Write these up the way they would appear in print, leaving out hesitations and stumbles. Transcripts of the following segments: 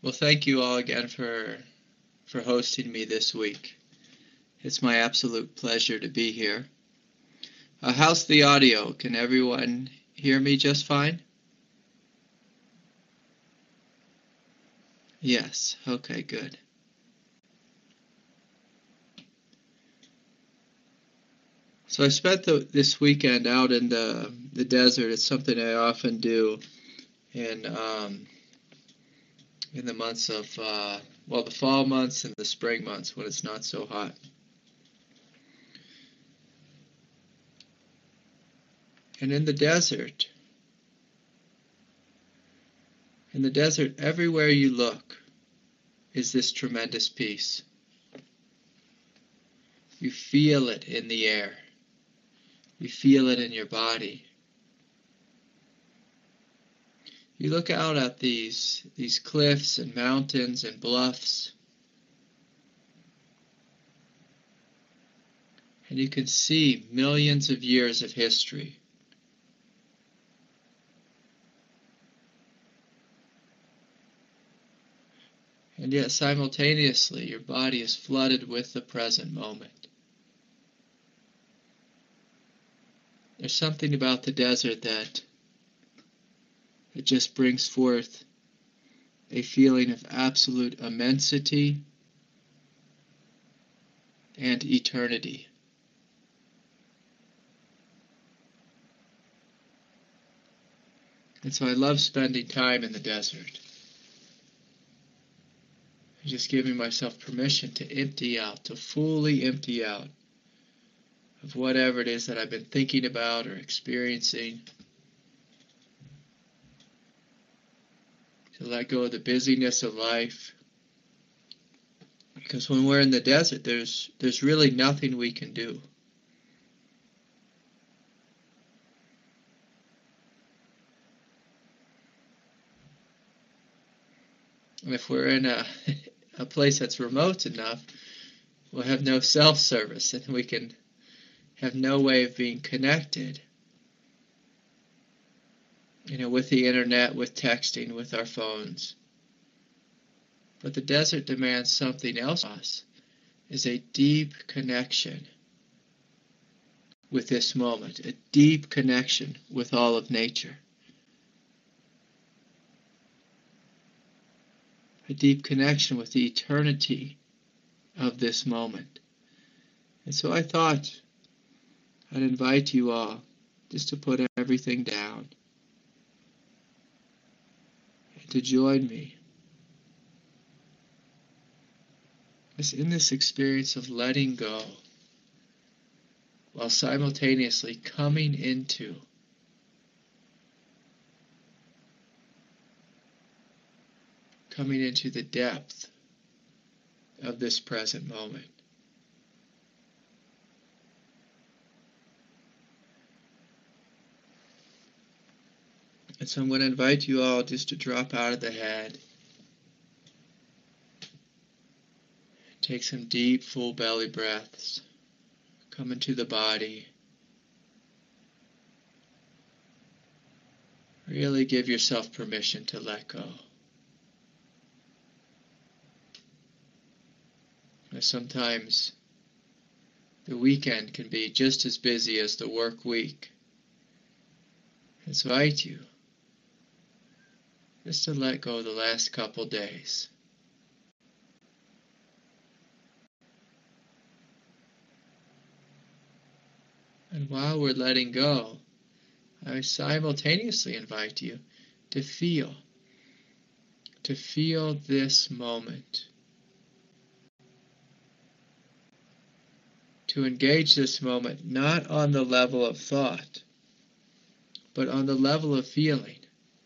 Well, thank you all again for hosting me this week. It's my absolute pleasure to be here. How's the audio? Can everyone hear me just fine? Yes. Okay, good. So I spent this weekend out in the desert. It's something I often do in the months of the fall months and the spring months when it's not so hot. And in the desert, everywhere you look is this tremendous peace. You feel it in the air. You feel it in your body. You look out at these cliffs and mountains and bluffs, and you can see millions of years of history. And yet simultaneously your body is flooded with the present moment. There's something about the desert that it just brings forth a feeling of absolute immensity and eternity. And so I love spending time in the desert. Just giving myself permission to empty out, to fully empty out of whatever it is that I've been thinking about or experiencing. To let go of the busyness of life. Because when we're in the desert, there's really nothing we can do. And if we're in a place that's remote enough, we'll have no cell service and we can have no way of being connected. With the internet, with texting, with our phones. But the desert demands something else from us, is a deep connection with this moment, a deep connection with all of nature. A deep connection with the eternity of this moment. And so I thought I'd invite you all just to put everything down and to join me in this experience of letting go while simultaneously coming into the depth of this present moment. And so I'm going to invite you all just to drop out of the head. Take some deep, full belly breaths. Come into the body. Really give yourself permission to let go. Sometimes the weekend can be just as busy as the work week. I invite you just to let go the last couple days. And while we're letting go, I simultaneously invite you to feel this moment. To engage this moment not on the level of thought, but on the level of feeling.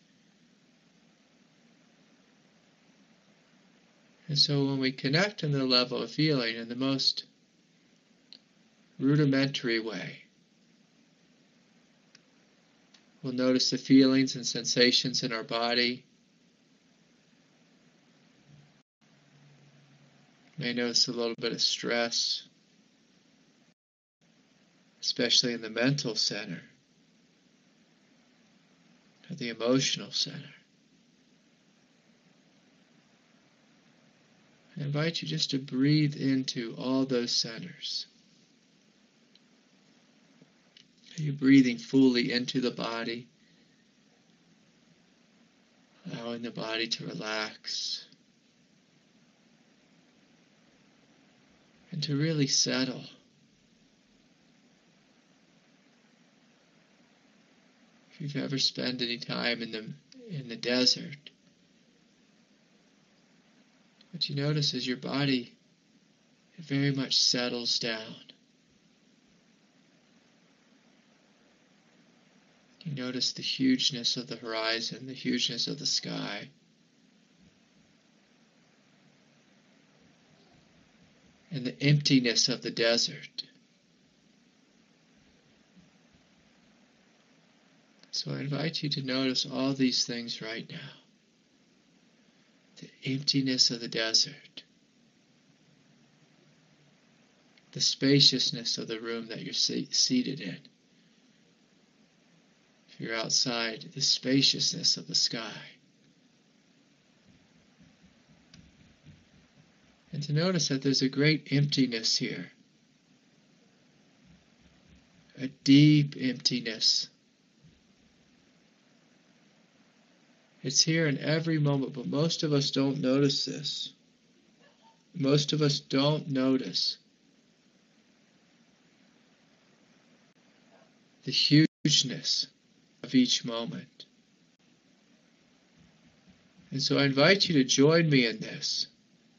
And so when we connect on the level of feeling in the most rudimentary way, we'll notice the feelings and sensations in our body. May notice a little bit of stress, especially in the mental center, or the emotional center. I invite you just to breathe into all those centers. Are you breathing fully into the body, allowing the body to relax and to really settle? If you've ever spent any time in the desert, what you notice is your body, it very much settles down. You notice the hugeness of the horizon, the hugeness of the sky, and the emptiness of the desert. So I invite you to notice all these things right now. The emptiness of the desert, the spaciousness of the room that you're seated in. If you're outside, the spaciousness of the sky. And to notice that there's a great emptiness here, a deep emptiness. It's here in every moment, but most of us don't notice this. Most of us don't notice the hugeness of each moment. And so I invite you to join me in this,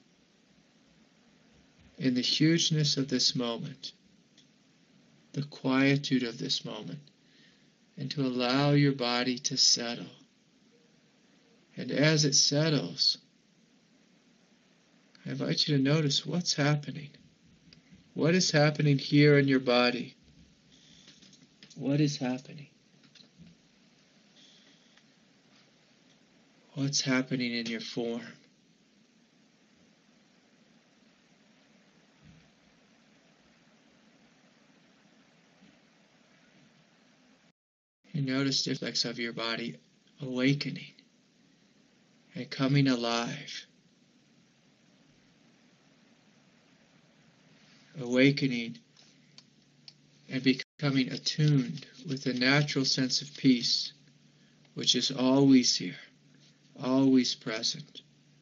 in the hugeness of this moment, the quietude of this moment, and to allow your body to settle. And as it settles, I invite you to notice what's happening. What is happening here in your body? What is happening? What's happening in your form? You notice the effects of your body awakening and coming alive. Awakening and becoming attuned with a natural sense of peace, which is always here, always present.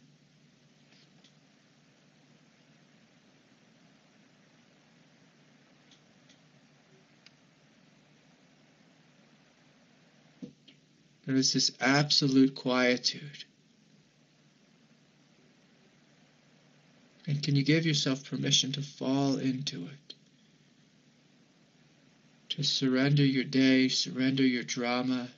Notice this absolute quietude. And can you give yourself permission to fall into it? To surrender your day, surrender your drama.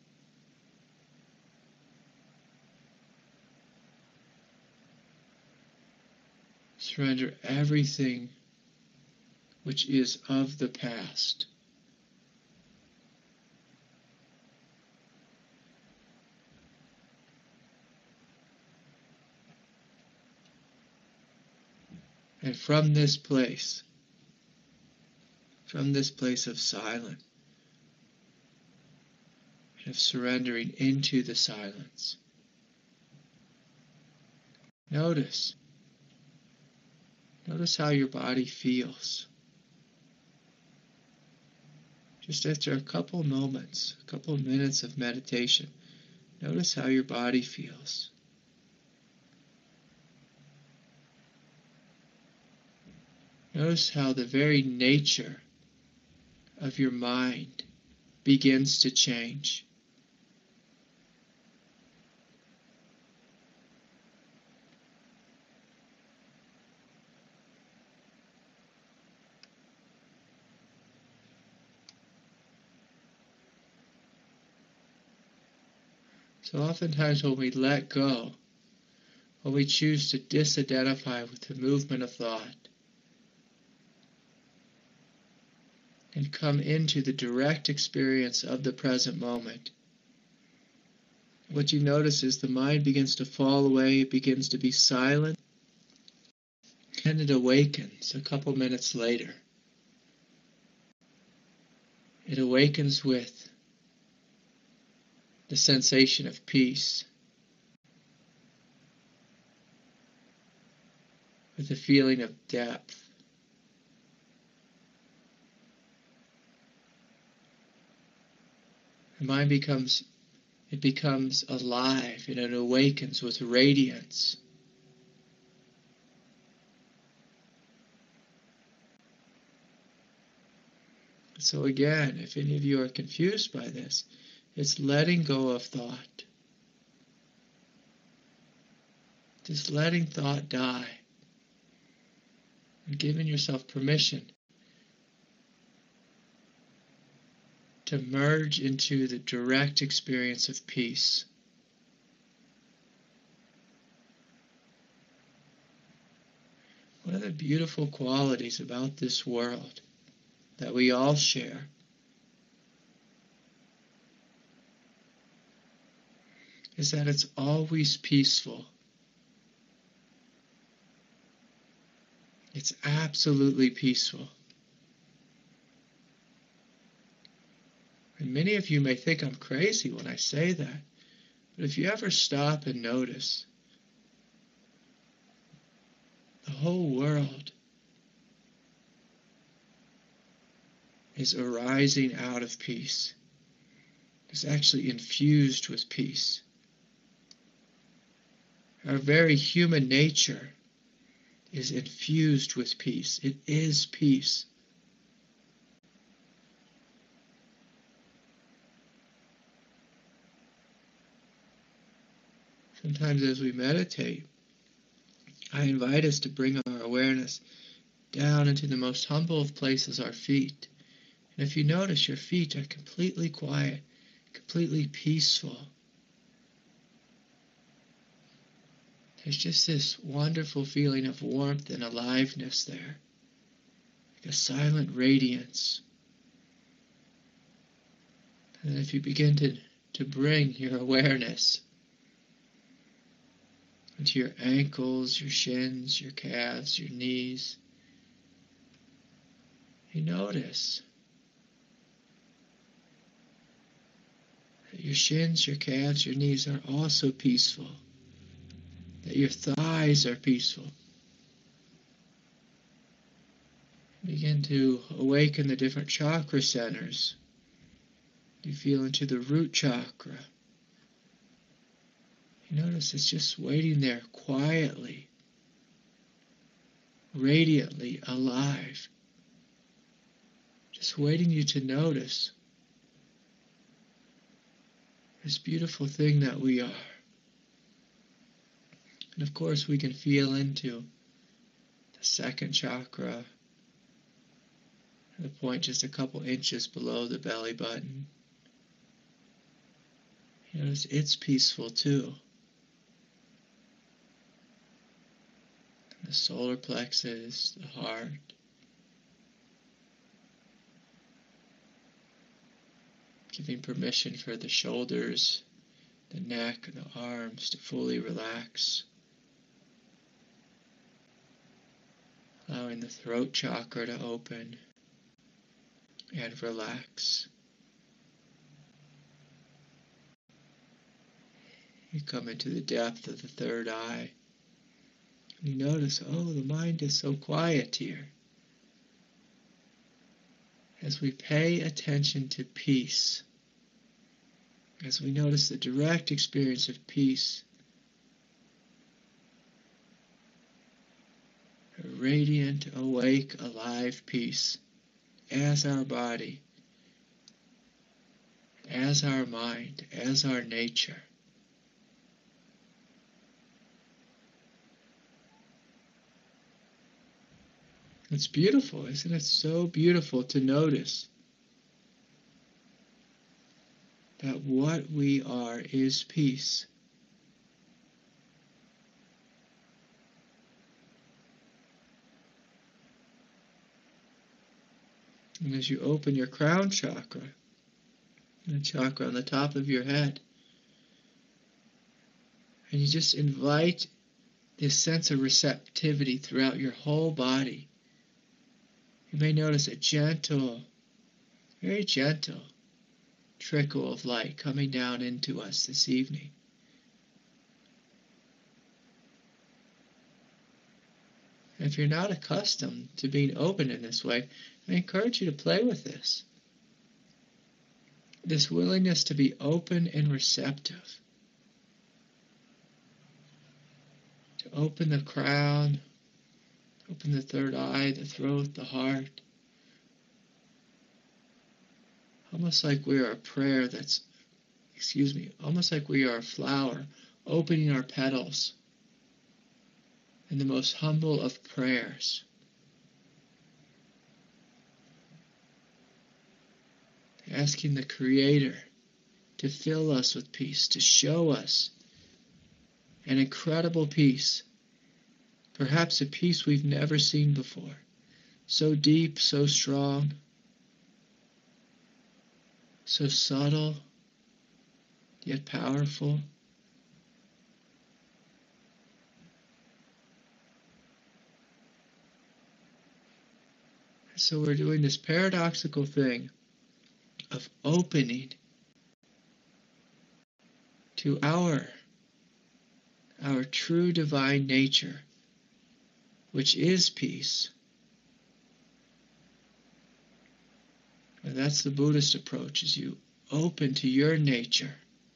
Surrender everything which is of the past. And from this place of silence, and of surrendering into the silence, notice how your body feels. Just after a couple moments, a couple minutes of meditation, notice how your body feels. Notice how the very nature of your mind begins to change. So oftentimes when we let go, when we choose to disidentify with the movement of thought, and come into the direct experience of the present moment, what you notice is the mind begins to fall away, it begins to be silent, and it awakens a couple minutes later. It awakens with the sensation of peace. with a feeling of depth. The mind becomes alive and it awakens with radiance. So again, if any of you are confused by this, it's letting go of thought. Just letting thought die. And giving yourself permission to merge into the direct experience of peace. One of the beautiful qualities about this world that we all share is that it's always peaceful. It's absolutely peaceful. And many of you may think I'm crazy when I say that, but if you ever stop and notice, the whole world is arising out of peace. It's actually infused with peace. Our very human nature is infused with peace. It is peace. Sometimes as we meditate, I invite us to bring our awareness down into the most humble of places, our feet. And if you notice, your feet are completely quiet, completely peaceful. There's just this wonderful feeling of warmth and aliveness there, like a silent radiance. And if you begin to bring your awareness into your ankles, your shins, your calves, your knees, you notice that your shins, your calves, your knees are also peaceful, that your thighs are peaceful. Begin to awaken the different chakra centers. You feel into the root chakra. You notice it's just waiting there quietly, radiantly alive. Just waiting you to notice this beautiful thing that we are. And of course we can feel into the second chakra, the point just a couple inches below the belly button. You notice it's peaceful too. The solar plexus, the heart. Giving permission for the shoulders, the neck, and the arms to fully relax. Allowing the throat chakra to open and relax. You come into the depth of the third eye. And you notice, oh, the mind is so quiet here. As we pay attention to peace, as we notice the direct experience of peace, a radiant, awake, alive peace, as our body, as our mind, as our nature. It's beautiful, isn't it? So beautiful to notice that what we are is peace. And as you open your crown chakra, the chakra on the top of your head, and you just invite this sense of receptivity throughout your whole body, you may notice a gentle, very gentle trickle of light coming down into us this evening. And if you're not accustomed to being open in this way, I encourage you to play with this. This willingness to be open and receptive. To open the crown, open the third eye, the throat, the heart. Almost like we are a prayer almost like we are a flower, opening our petals in the most humble of prayers. Asking the Creator to fill us with peace, to show us an incredible peace, perhaps a peace we've never seen before, so deep, so strong, so subtle, yet powerful. So we're doing this paradoxical thing of opening to our true divine nature, which is peace. And that's the Buddhist approach, is you open to your nature,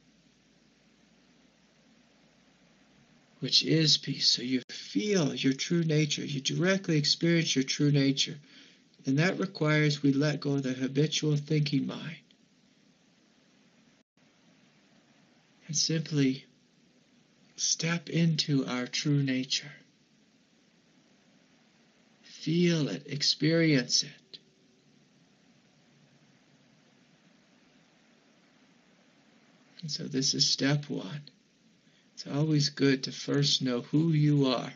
which is peace. So you feel your true nature, you directly experience your true nature. And that requires we let go of the habitual thinking mind and simply step into our true nature. Feel it, experience it. And so this is step one. It's always good to first know who you are.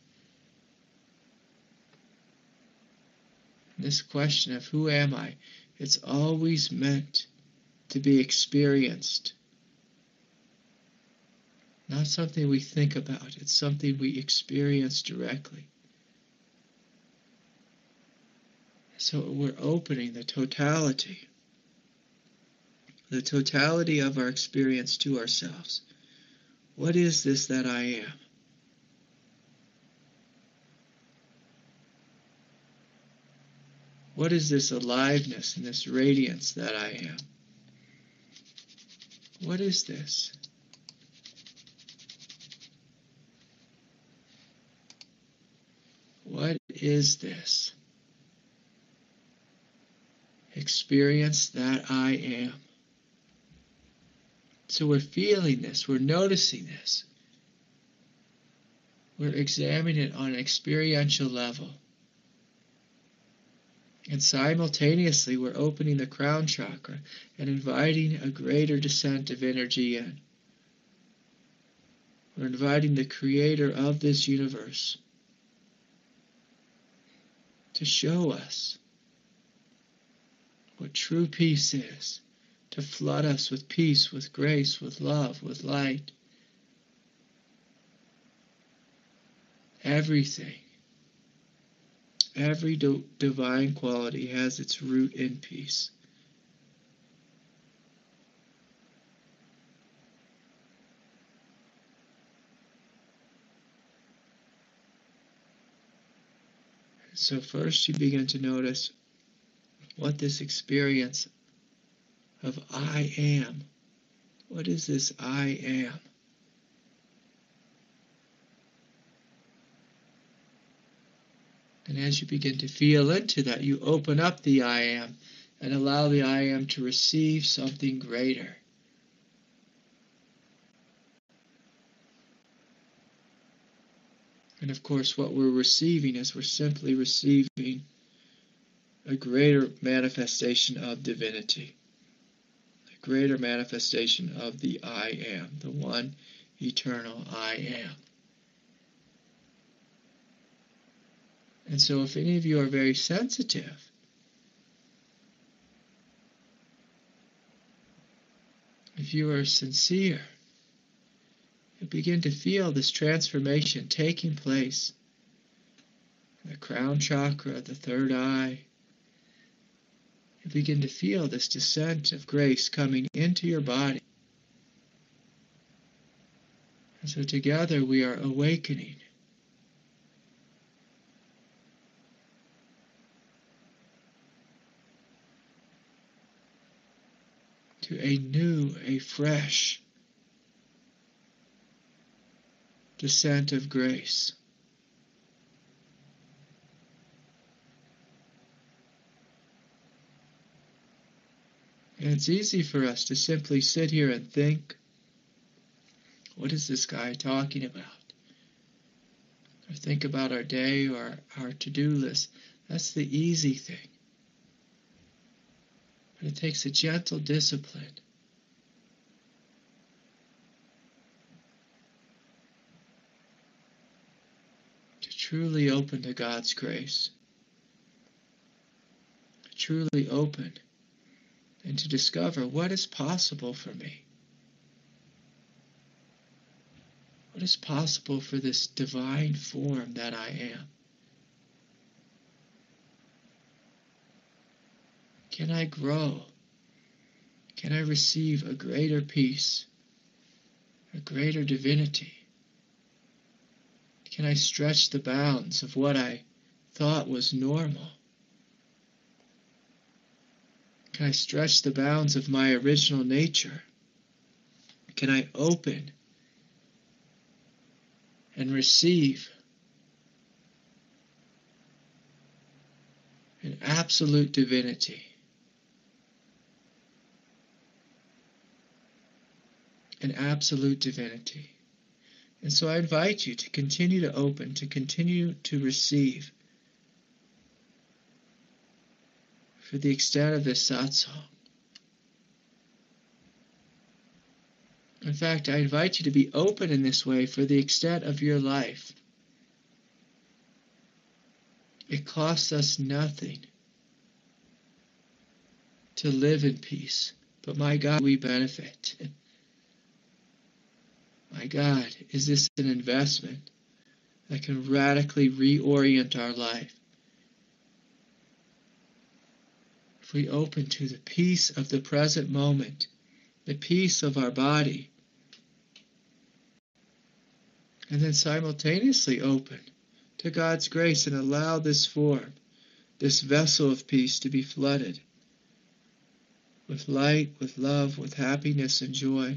This question of who am I, it's always meant to be experienced. Not something we think about, it's something we experience directly. So we're opening the totality of our experience to ourselves. What is this that I am? What is this aliveness and this radiance that I am? What is this? What is this experience that I am? So we're feeling this, we're noticing this. We're examining it on an experiential level. And simultaneously, we're opening the crown chakra and inviting a greater descent of energy in. We're inviting the Creator of this universe to show us what true peace is, to flood us with peace, with grace, with love, with light. Everything. Every divine quality has its root in peace. So first you begin to notice what this experience of I am, what is this I am? And as you begin to feel into that, you open up the I am and allow the I am to receive something greater. And of course, what we're receiving is we're simply receiving a greater manifestation of divinity, a greater manifestation of the I am, the one eternal I am. And so if any of you are very sensitive, if you are sincere, you begin to feel this transformation taking place. The crown chakra, the third eye. You begin to feel this descent of grace coming into your body. And so together we are awakening. to a new, a fresh descent of grace. And it's easy for us to simply sit here and think, what is this guy talking about? Or think about our day or our to-do list. That's the easy thing. But it takes a gentle discipline to truly open to God's grace. Truly open and to discover what is possible for me. What is possible for this divine form that I am? Can I grow? Can I receive a greater peace, a greater divinity? Can I stretch the bounds of what I thought was normal? Can I stretch the bounds of my original nature? Can I open and receive an absolute divinity? An absolute divinity. And so I invite you to continue to open, to continue to receive for the extent of this satsang. In fact, I invite you to be open in this way for the extent of your life. It costs us nothing to live in peace, but my God, we benefit. My God, is this an investment that can radically reorient our life? If we open to the peace of the present moment, the peace of our body, and then simultaneously open to God's grace and allow this form, this vessel of peace to be flooded with light, with love, with happiness and joy.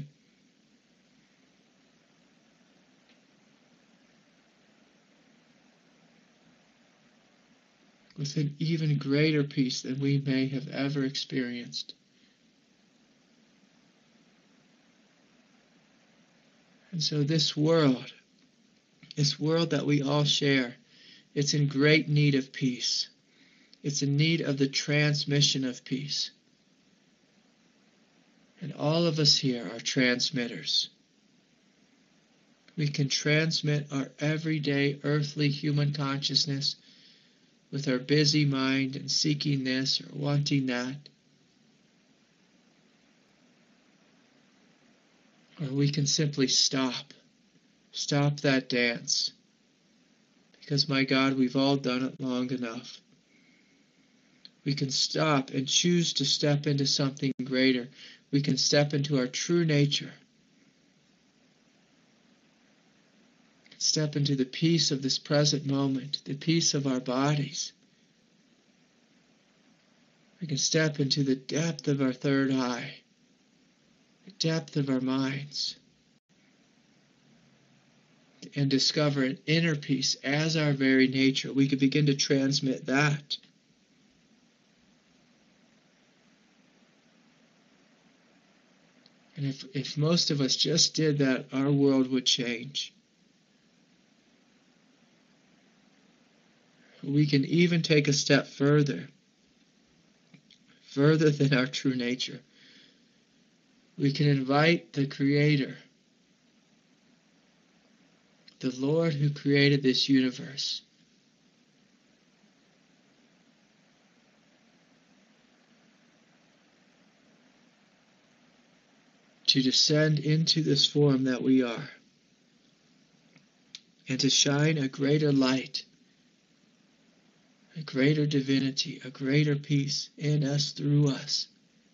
With an even greater peace than we may have ever experienced. And so this world that we all share, it's in great need of peace. It's in need of the transmission of peace. And all of us here are transmitters. We can transmit our everyday earthly human consciousness with our busy mind and seeking this or wanting that. Or we can simply stop that dance. Because my God, we've all done it long enough. We can stop and choose to step into something greater. We can step into our true nature. Step into the peace of this present moment, the peace of our bodies. We can step into the depth of our third eye, the depth of our minds, and discover an inner peace as our very nature. We can begin to transmit that. And if most of us just did that, our world would change. We can even take a step further than our true nature. We can invite the Creator, the Lord who created this universe, to descend into this form that we are, and to shine a greater light, a greater divinity, a greater peace in us, through us.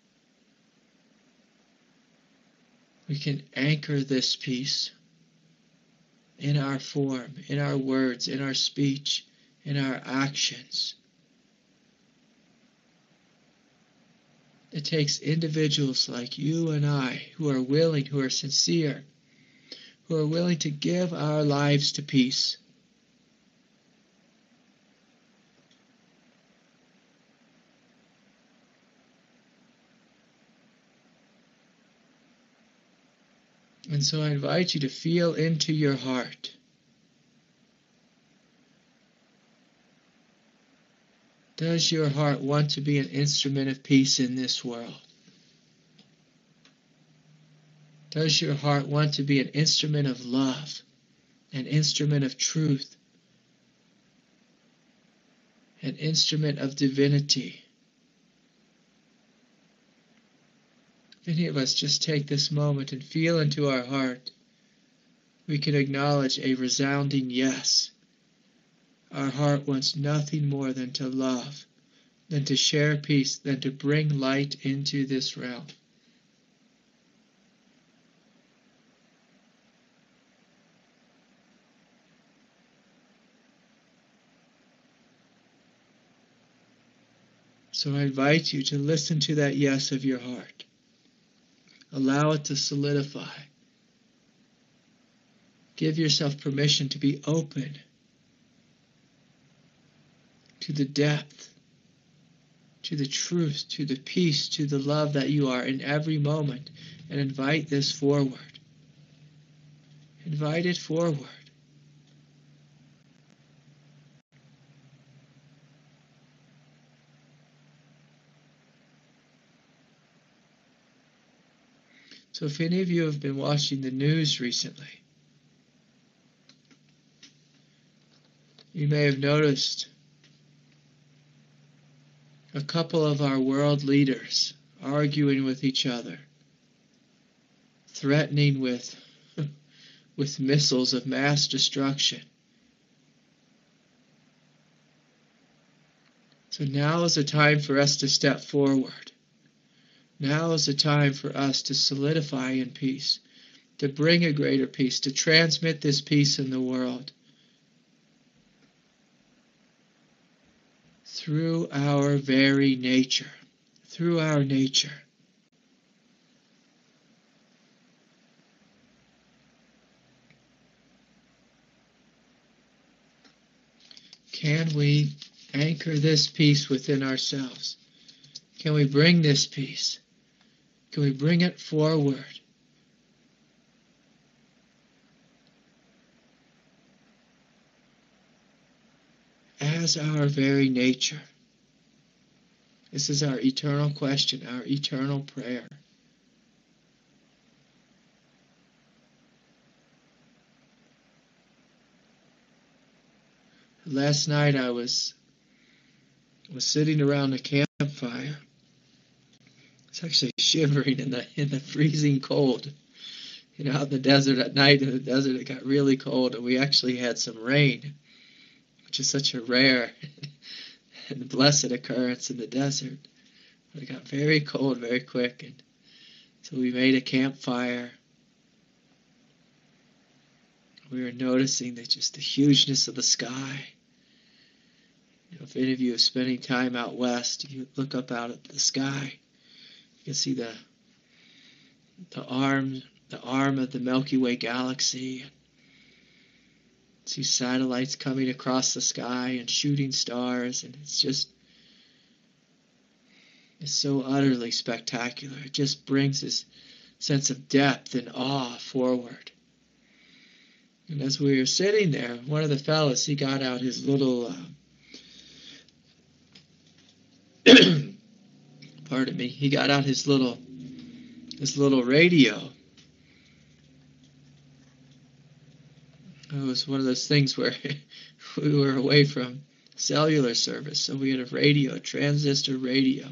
We can anchor this peace in our form, in our words, in our speech, in our actions. It takes individuals like you and I who are willing, who are sincere, who are willing to give our lives to peace. And so I invite you to feel into your heart. Does your heart want to be an instrument of peace in this world? Does your heart want to be an instrument of love, an instrument of truth, an instrument of divinity? Many of us just take this moment and feel into our heart. We can acknowledge a resounding yes. Our heart wants nothing more than to love, than to share peace, than to bring light into this realm. So I invite you to listen to that yes of your heart. Allow it to solidify. Give yourself permission to be open to the depth, to the truth, to the peace, to the love that you are in every moment, and invite this forward. Invite it forward. So if any of you have been watching the news recently, you may have noticed a couple of our world leaders arguing with each other, threatening with missiles of mass destruction. So now is the time for us to step forward. Now is the time for us to solidify in peace, to bring a greater peace, to transmit this peace in the world through our very nature, through our nature. Can we anchor this peace within ourselves? Can we bring this peace? Can we bring it forward? As our very nature. This is our eternal question, our eternal prayer. Last night I was sitting around a campfire. It's actually shivering in the freezing cold. You know, out in the desert at night, in the desert it got really cold, and we actually had some rain, which is such a rare and blessed occurrence in the desert. But it got very cold very quick, and so we made a campfire. We were noticing that just the hugeness of the sky. You know, if any of you are spending time out west, you look up out at the sky, you can see the arm of the Milky Way galaxy. See satellites coming across the sky and shooting stars, and it's so utterly spectacular. It just brings this sense of depth and awe forward. And as we were sitting there, one of the fellows, he got out his little pardon me, he got out his little radio. It was one of those things where we were away from cellular service, so we had a radio, a transistor radio.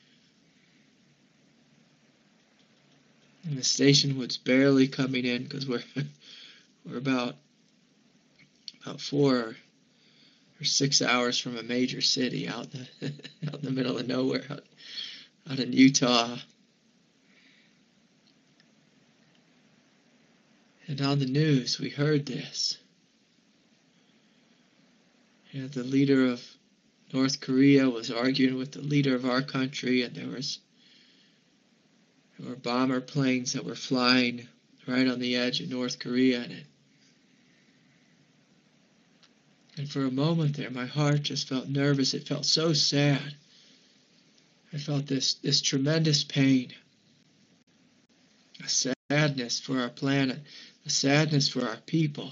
And the station was barely coming in because we're about 4 or 6 hours from a major city out in the middle of nowhere, out in Utah. And on the news, we heard this. And the leader of North Korea was arguing with the leader of our country, and there was There were bomber planes that were flying right on the edge of North Korea. And for a moment there, my heart just felt nervous. It felt so sad. I felt this tremendous pain, a sadness for our planet, a sadness for our people.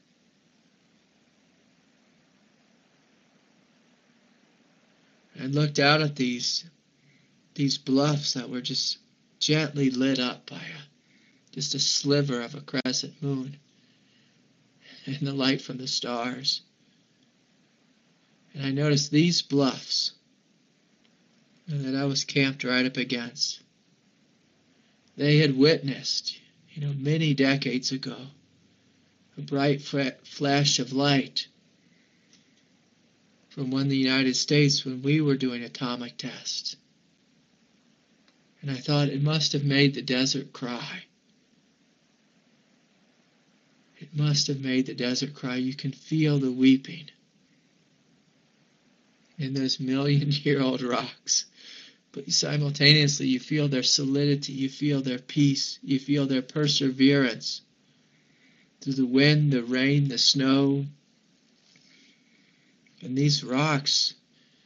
I looked out at these bluffs that were just gently lit up by just a sliver of a crescent moon and the light from the stars. And I noticed these bluffs that I was camped right up against. They had witnessed, many decades ago, a bright flash of light from one of the United States when we were doing atomic tests. And I thought it must have made the desert cry. It must have made the desert cry. You can feel the weeping in those million-year-old rocks. But simultaneously, you feel their solidity, you feel their peace, you feel their perseverance through the wind, the rain, the snow. And these rocks,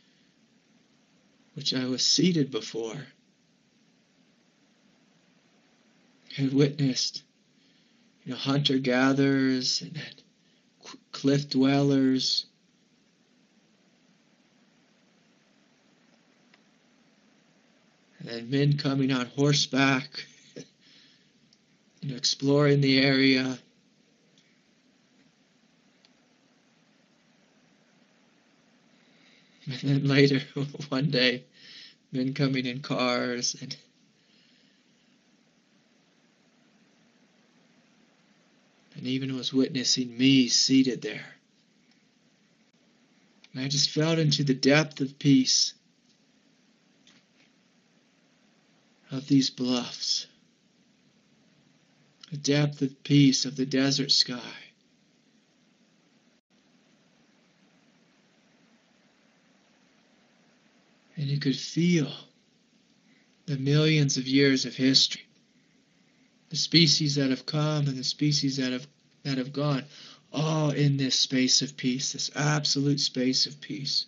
which I was seated before, had witnessed, hunter-gatherers and cliff dwellers, and men coming on horseback, exploring the area. And then later, one day, men coming in cars, and even was witnessing me seated there. And I just felt into the depth of peace of these bluffs, the depth of peace of the desert sky. And you could feel the millions of years of history, the species that have come and the species that have gone, all in this space of peace, this absolute space of peace.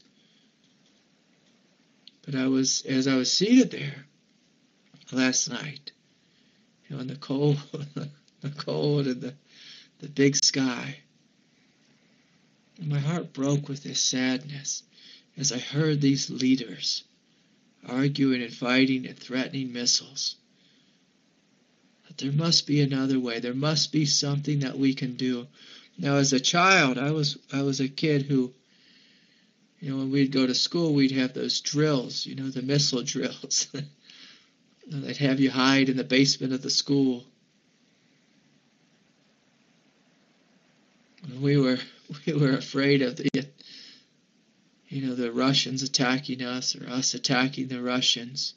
But as I was seated there last night, in the cold, and the big sky, and my heart broke with this sadness as I heard these leaders arguing and fighting and threatening missiles. But there must be another way. There must be something that we can do. Now, as a child, I was a kid who, when we'd go to school, we'd have those drills, the missile drills. They'd have you hide in the basement of the school. We were afraid of the Russians attacking us or us attacking the Russians.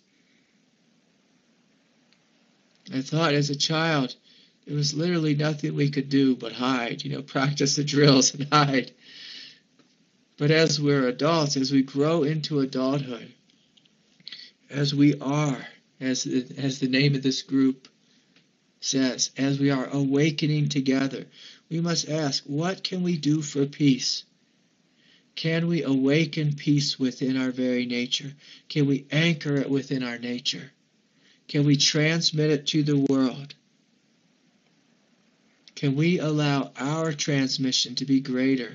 I thought as a child, there was literally nothing we could do but hide, practice the drills and hide. But as we're adults, as we grow into adulthood, as we are, as the name of this group says, as we are awakening together, we must ask, what can we do for peace? Can we awaken peace within our very nature? Can we anchor it within our nature? Can we transmit it to the world? Can we allow our transmission to be greater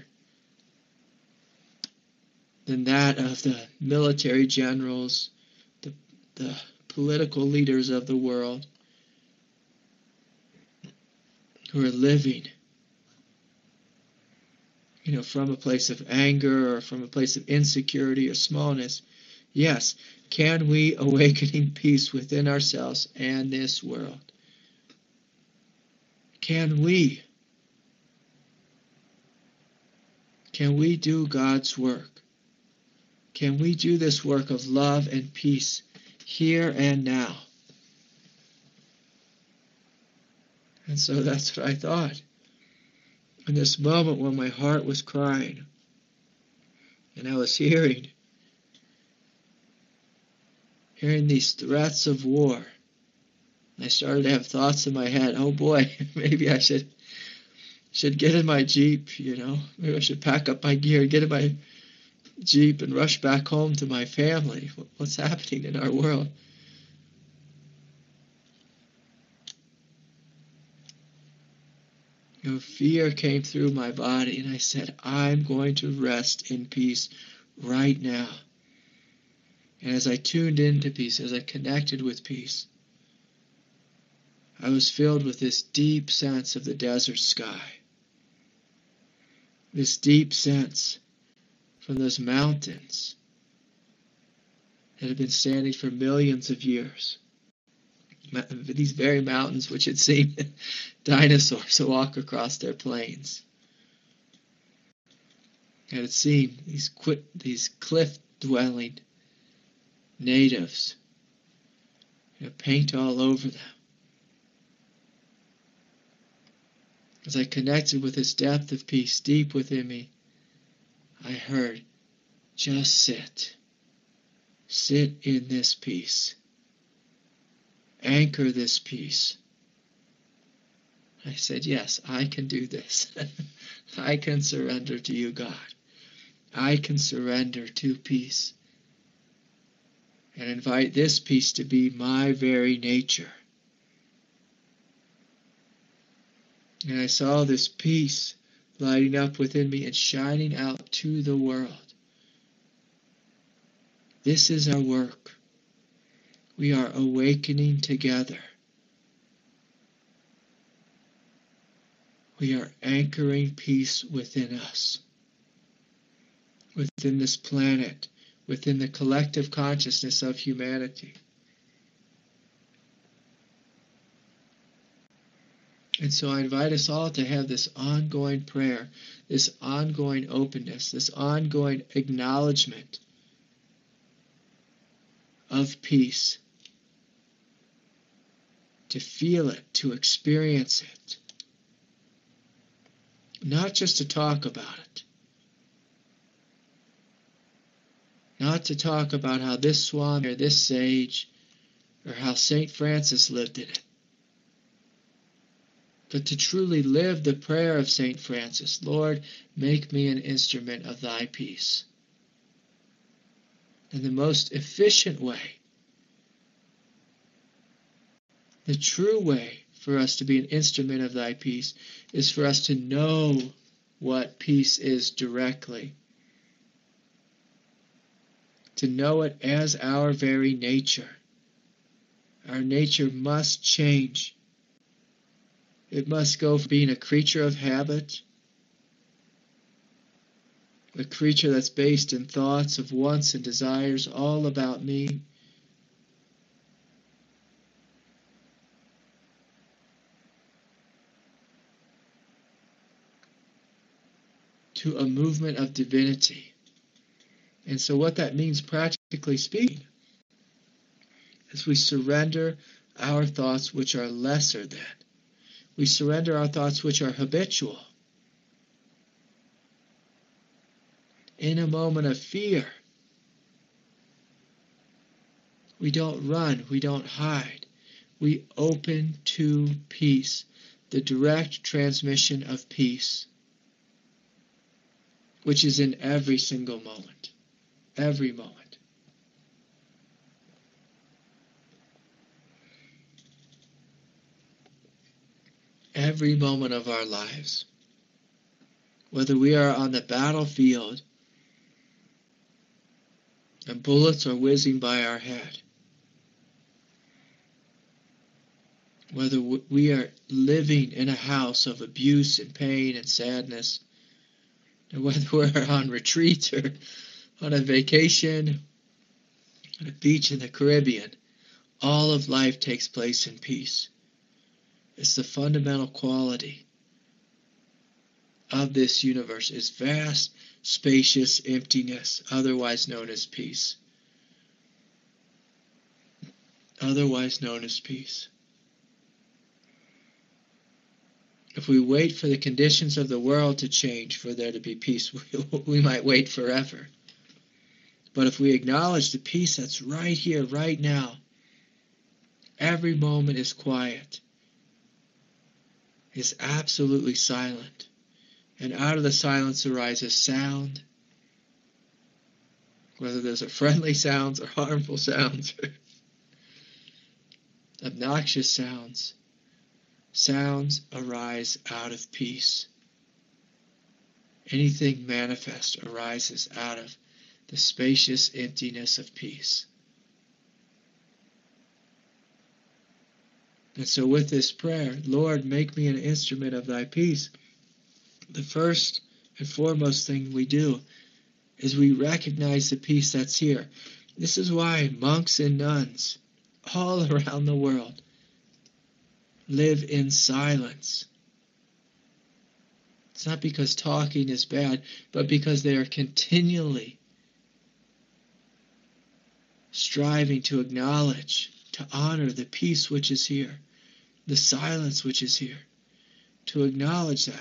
than that of the military generals, the political leaders of the world who are living, from a place of anger or from a place of insecurity or smallness? Yes, can we awakening peace within ourselves and this world? Can we do God's work? Can we do this work of love and peace here and now? And so that's what I thought. In this moment when my heart was crying, and I was hearing these threats of war, I started to have thoughts in my head. Oh boy, maybe I should get in my Jeep, Maybe I should pack up my gear, get in my Jeep and rush back home to my family. What's happening in our world? Fear came through my body, and I said, I'm going to rest in peace right now. And as I tuned into peace, as I connected with peace, I was filled with this deep sense of the desert sky. This deep sense from those mountains that had been standing for millions of years. These very mountains which had seen dinosaurs walk across their plains. And had seen these cliff-dwelling natives paint all over them. As I connected with this depth of peace deep within me, I heard, just sit. Sit in this peace. Anchor this peace. I said, yes, I can do this. I can surrender to you, God. I can surrender to peace and invite this peace to be my very nature. And I saw this peace lighting up within me and shining out to the world. This is our work. We are awakening together. We are anchoring peace within us, within this planet, within the collective consciousness of humanity. And so I invite us all to have this ongoing prayer, this ongoing openness, this ongoing acknowledgement of peace, to feel it, to experience it, not just to talk about it, not to talk about how this Swami or this sage or how St. Francis lived in it, but to truly live the prayer of St. Francis, Lord, make me an instrument of thy peace. And the most efficient way, the true way for us to be an instrument of thy peace is for us to know what peace is directly. To know it as our very nature. Our nature must change. It must go from being a creature of habit, a creature that's based in thoughts of wants and desires all about me, to a movement of divinity. And so what that means, practically speaking, is we surrender our thoughts which are lesser than. We surrender our thoughts which are habitual. In a moment of fear, we don't run, we don't hide. We open to peace, the direct transmission of peace, which is in every single moment, every moment. Every moment of our lives, whether we are on the battlefield and bullets are whizzing by our head, whether we are living in a house of abuse and pain and sadness, or whether we're on retreat or on a vacation on a beach in the Caribbean, all of life takes place in peace. It's the fundamental quality of this universe, is vast, spacious emptiness, otherwise known as peace. Otherwise known as peace. If we wait for the conditions of the world to change for there to be peace, we might wait forever. But if we acknowledge the peace that's right here, right now, Every moment is quiet, is absolutely silent. And out of the silence arises sound, whether those are friendly sounds or harmful sounds, obnoxious sounds. Sounds arise out of peace. Anything manifest arises out of the spacious emptiness of peace. And so with this prayer, Lord, make me an instrument of thy peace, the first and foremost thing we do is we recognize the peace that's here. This is why monks and nuns all around the world live in silence. It's not because talking is bad, but because they are continually striving to acknowledge, to honor the peace which is here, the silence which is here, to acknowledge that.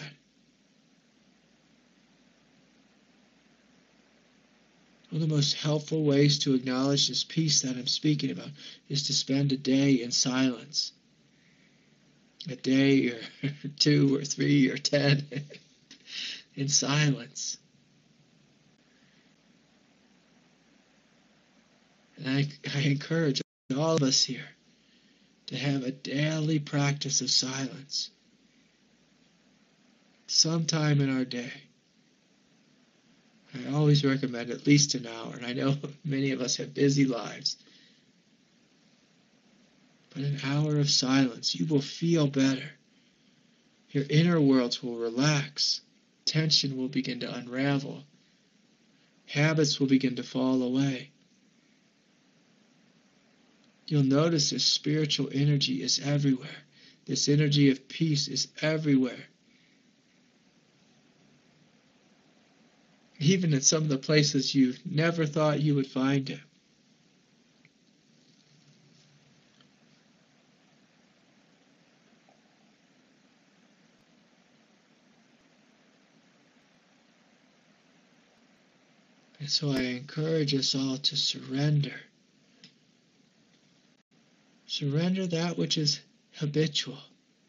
One of the most helpful ways to acknowledge this peace that I'm speaking about is to spend a day in silence. A day or 2 or 3 or 10 in silence. And I encourage all of us here to have a daily practice of silence. Sometime in our day. I always recommend at least an hour, and I know many of us have busy lives. But an hour of silence, you will feel better. Your inner worlds will relax. Tension will begin to unravel. Habits will begin to fall away. You'll notice this spiritual energy is everywhere. This energy of peace is everywhere. Even in some of the places you never thought you would find it. And so I encourage us all to surrender. Surrender that which is habitual.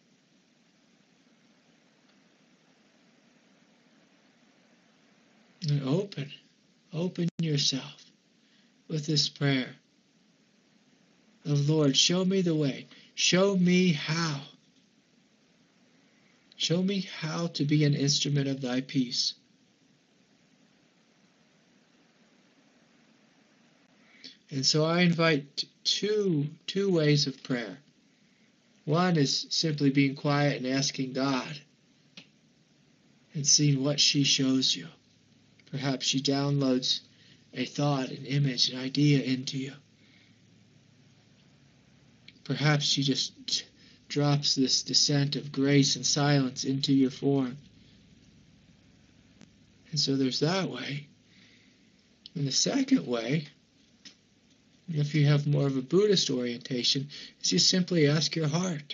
And open yourself with this prayer of, Lord, show me the way. Show me how. Show me how to be an instrument of thy peace. And so I invite two ways of prayer. One is simply being quiet and asking God and seeing what she shows you. Perhaps she downloads a thought, an image, an idea into you. Perhaps she just drops this descent of grace and silence into your form. And so there's that way. And the second way, if you have more of a Buddhist orientation, is you simply ask your heart.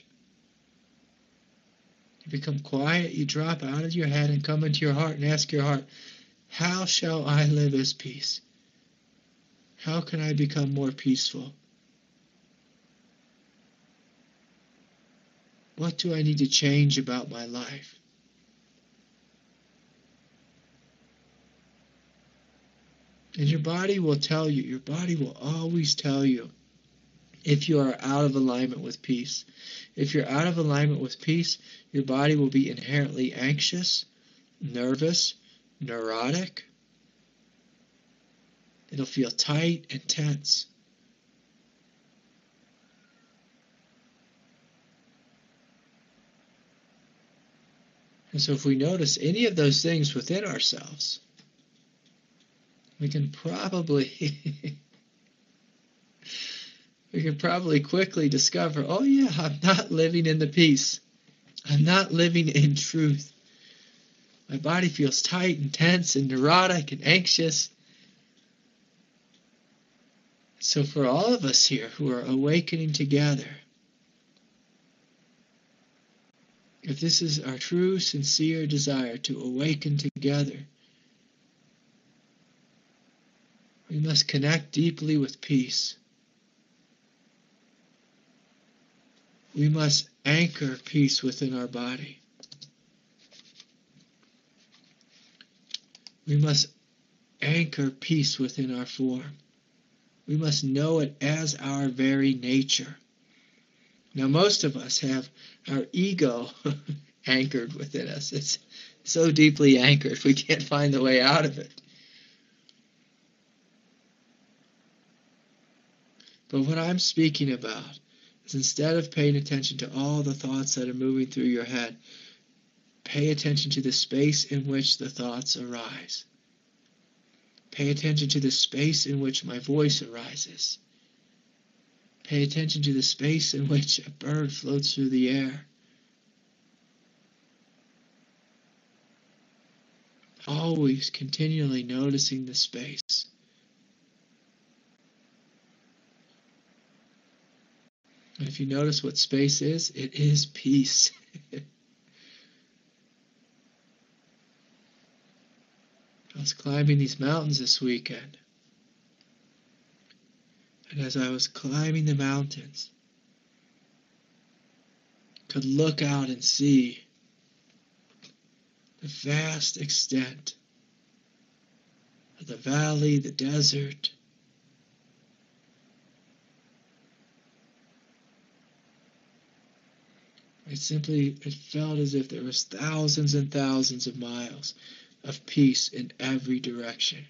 You become quiet, you drop out of your head and come into your heart and ask your heart, how shall I live as peace? How can I become more peaceful? What do I need to change about my life? And your body will tell you, your body will always tell you if you are out of alignment with peace. If you're out of alignment with peace, your body will be inherently anxious, nervous, neurotic. It'll feel tight and tense. And so if we notice any of those things within ourselves, we can probably quickly discover, oh yeah, I'm not living in the peace. I'm not living in truth. My body feels tight and tense and neurotic and anxious. So for all of us here who are awakening together, if this is our true, sincere desire to awaken together, we must connect deeply with peace. We must anchor peace within our body. We must anchor peace within our form. We must know it as our very nature. Now, most of us have our ego anchored within us. It's so deeply anchored, we can't find the way out of it. But what I'm speaking about is, instead of paying attention to all the thoughts that are moving through your head, pay attention to the space in which the thoughts arise. Pay attention to the space in which my voice arises. Pay attention to the space in which a bird floats through the air. Always continually noticing the space. And if you notice what space is, it is peace. I was climbing these mountains this weekend. And as I was climbing the mountains, I could look out and see the vast extent of the valley, the desert. It felt as if there was thousands and thousands of miles of peace in every direction.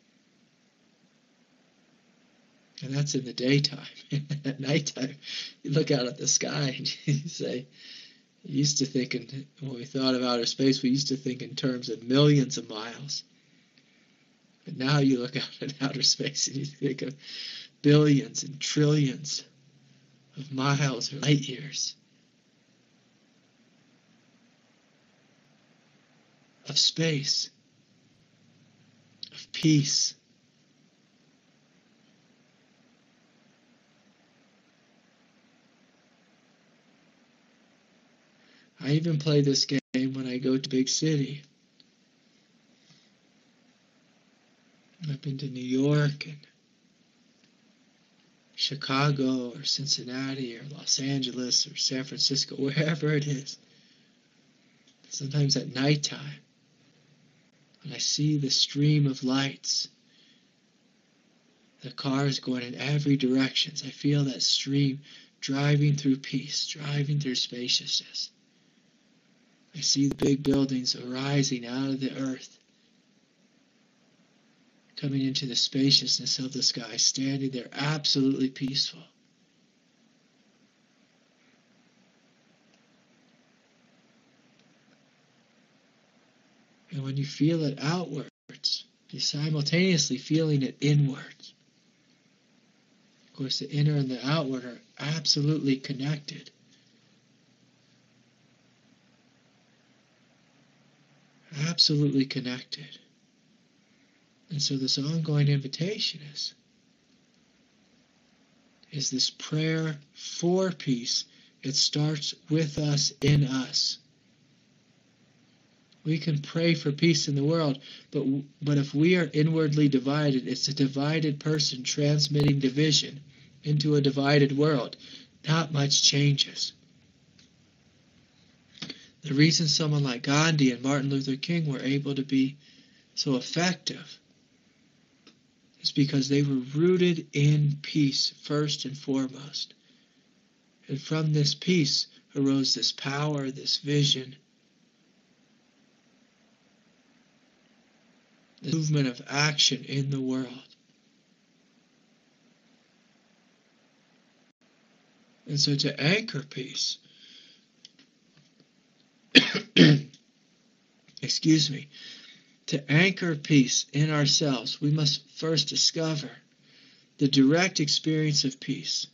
And that's in the daytime. At nighttime, you look out at the sky and you say, when we thought of outer space, we used to think in terms of millions of miles. But now you look out at outer space and you think of billions and trillions of miles or light years of space, of peace. I even play this game when I go to big city. I've been to New York and Chicago or Cincinnati or Los Angeles or San Francisco, wherever it is. Sometimes at nighttime, when I see the stream of lights, the cars going in every direction, I feel that stream driving through peace, driving through spaciousness. I see the big buildings arising out of the earth, coming into the spaciousness of the sky, standing there absolutely peaceful. And when you feel it outwards, you're simultaneously feeling it inwards. Of course, the inner and the outward are absolutely connected. Absolutely connected. And so this ongoing invitation is this prayer for peace. It starts with us, in us. We can pray for peace in the world, but if we are inwardly divided, it's a divided person transmitting division into a divided world. Not much changes. The reason someone like Gandhi and Martin Luther King were able to be so effective is because they were rooted in peace first and foremost. And from this peace arose this power, this vision, the movement of action in the world. And so to anchor peace, to anchor peace in ourselves, we must first discover the direct experience of peace.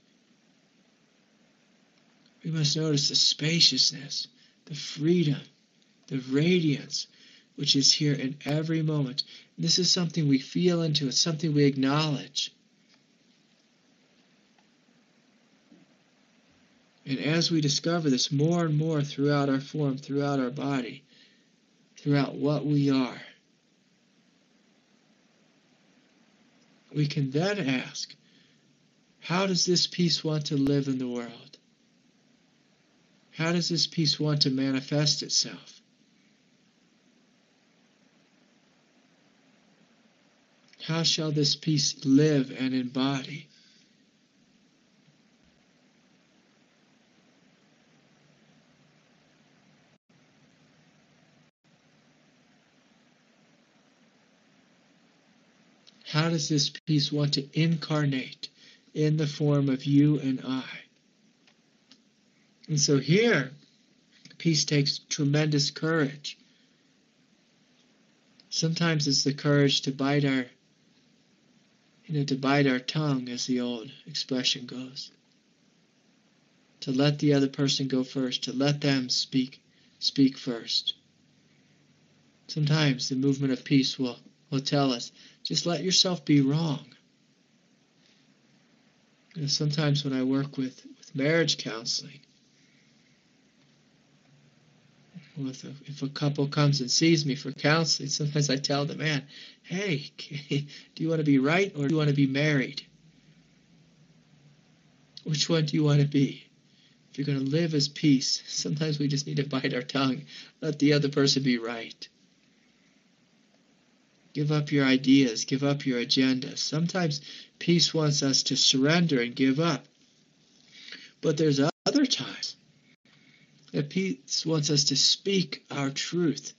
We must notice the spaciousness, the freedom, the radiance, which is here in every moment. And this is something we feel into, it's something we acknowledge. And as we discover this more and more throughout our form, throughout our body, throughout what we are, we can then ask, how does this peace want to live in the world? How does this peace want to manifest itself? How shall this peace live and embody? How does this peace want to incarnate in the form of you and I? And so here, peace takes tremendous courage. Sometimes it's the courage to bite our tongue, as the old expression goes. To let the other person go first, to let them speak first. Sometimes the movement of peace will tell us, just let yourself be wrong. Sometimes when I work with marriage counseling, if a couple comes and sees me for counseling, sometimes I tell the man, hey, do you want to be right or do you want to be married? Which one do you want to be? If you're going to live as peace, sometimes we just need to bite our tongue, let the other person be right. Give up your ideas, give up your agendas. Sometimes peace wants us to surrender and give up. But there's other times that peace wants us to speak our truth.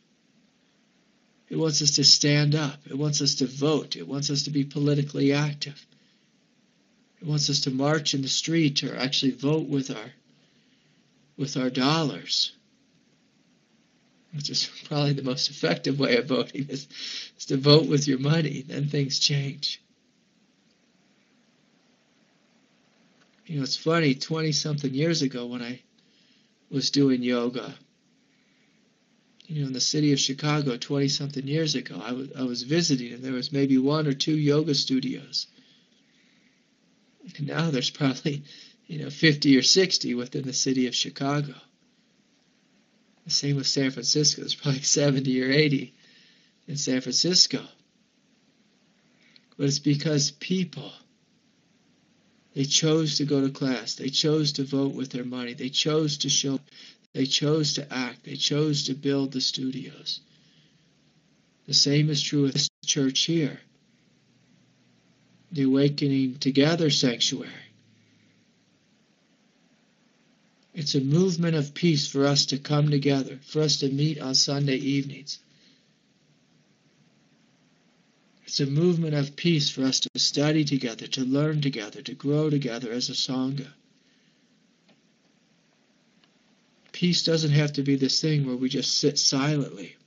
It wants us to stand up. It wants us to vote. It wants us to be politically active. It wants us to march in the street or actually vote with our dollars. Which is probably the most effective way of voting, is to vote with your money. Then things change. It's funny, 20-something years ago when I was doing yoga, in the city of Chicago, 20-something years ago, I was visiting, and there was maybe 1 or 2 yoga studios. And now there's probably, 50 or 60 within the city of Chicago. The same with San Francisco. There's probably 70 or 80 in San Francisco. But it's because people, they chose to go to class. They chose to vote with their money. They chose to show. They chose to act. They chose to build the studios. The same is true with this church here. The Awakening Together Sanctuary. It's a movement of peace for us to come together, for us to meet on Sunday evenings. It's a movement of peace for us to study together, to learn together, to grow together as a Sangha. Peace doesn't have to be this thing where we just sit silently.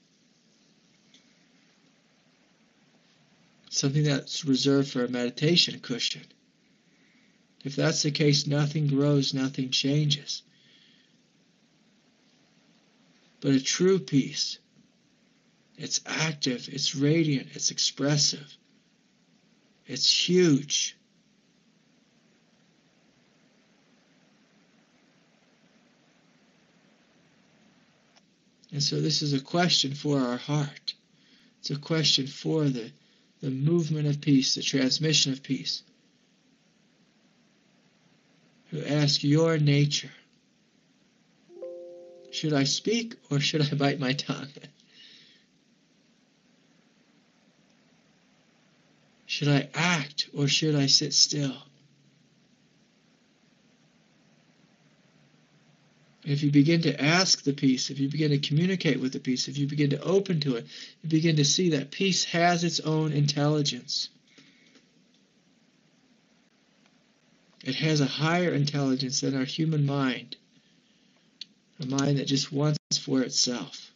Something that's reserved for a meditation cushion. If that's the case, nothing grows, nothing changes. But a true peace, it's active, it's radiant, it's expressive, it's huge. And so this is a question for our heart. It's a question for the movement of peace, the transmission of peace. To ask your nature, should I speak or should I bite my tongue? Should I act or should I sit still? If you begin to ask the peace, if you begin to communicate with the peace, if you begin to open to it, you begin to see that peace has its own intelligence. It has a higher intelligence than our human mind, a mind that just wants for itself.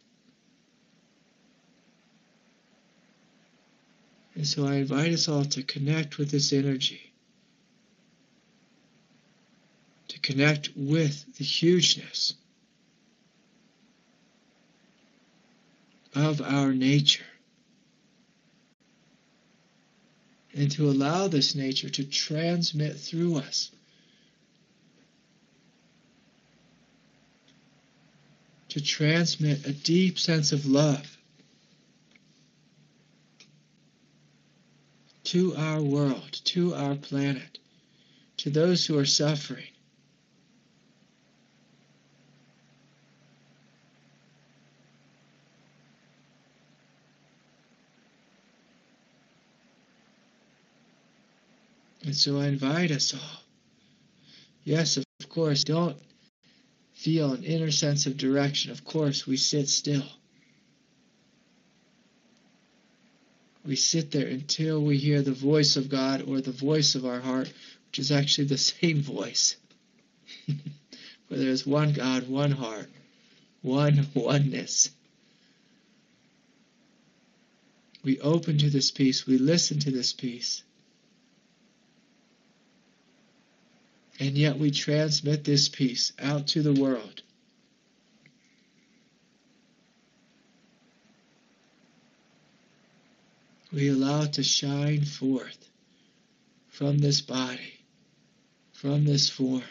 And so I invite us all to connect with this energy, to connect with the hugeness of our nature, and to allow this nature to transmit through us. To transmit a deep sense of love to our world, to our planet, to those who are suffering. And so I invite us all. Yes, of course, don't feel an inner sense of direction. Of course, we sit still. We sit there until we hear the voice of God or the voice of our heart, which is actually the same voice. For there is one God, one heart, one oneness. We open to this peace. We listen to this peace. And yet we transmit this peace out to the world. We allow it to shine forth from this body, from this form,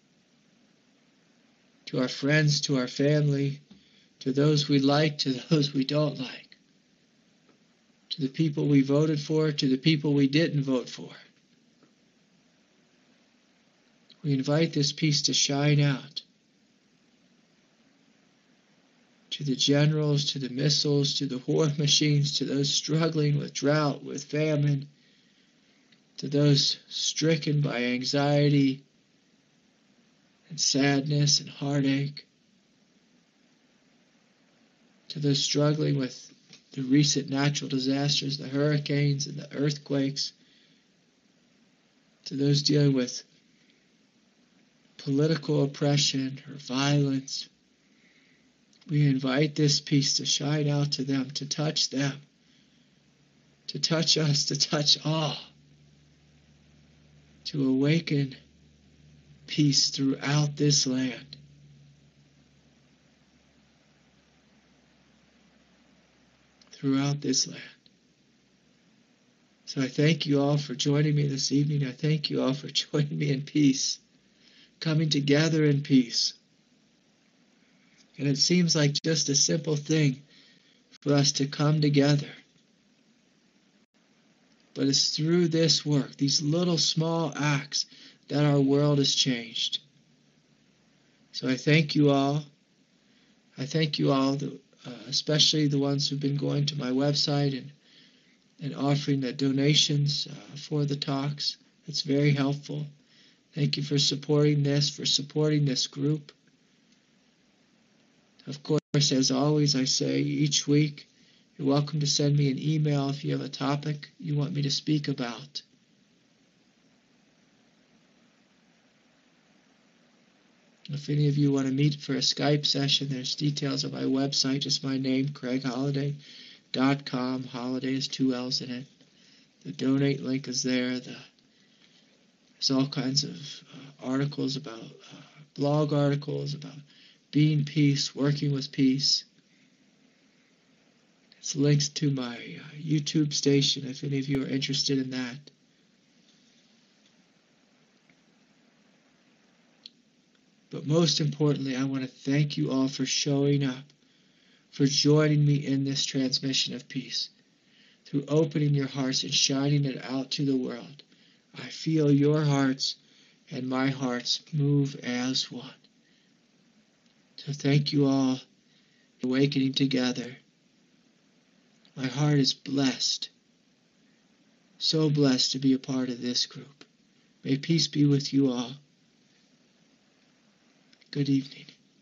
to our friends, to our family, to those we like, to those we don't like, to the people we voted for, to the people we didn't vote for. We invite this peace to shine out to the generals, to the missiles, to the war machines, to those struggling with drought, with famine, to those stricken by anxiety and sadness and heartache, to those struggling with the recent natural disasters, the hurricanes and the earthquakes, to those dealing with political oppression or violence. We invite this peace to shine out to them, to touch them, to touch us, to touch all, to awaken peace throughout this land. Throughout this land. So I thank you all for joining me this evening. I thank you all for joining me in peace, coming together in peace. And it seems like just a simple thing for us to come together. But it's through this work, these little small acts, that our world has changed. So I thank you all. I thank you all, especially the ones who've been going to my website and offering the donations for the talks. It's very helpful. Thank you for supporting this group. Of course, as always, I say each week, you're welcome to send me an email if you have a topic you want me to speak about. If any of you want to meet for a Skype session, there's details on my website, just my name, CraigHolliday.com. Holiday is 2 L's in it. The donate link is there. There's all kinds of articles about, blog articles about being peace, working with peace. It's links to my YouTube station if any of you are interested in that. But most importantly, I want to thank you all for showing up, for joining me in this transmission of peace, through opening your hearts and shining it out to the world. I feel your hearts and my hearts move as one. So thank you all for awakening together. My heart is blessed, so blessed to be a part of this group. May peace be with you all. Good evening.